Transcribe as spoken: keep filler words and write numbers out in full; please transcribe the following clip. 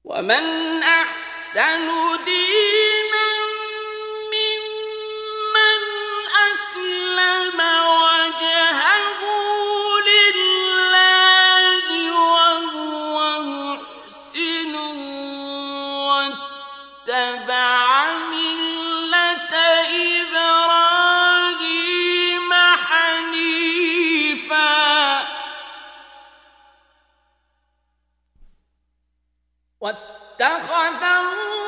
ومن أحسن دينا ممن أسلم وجهه لله وهو محسن واتبع ملة إبراهيم حنيفا واتخذ الله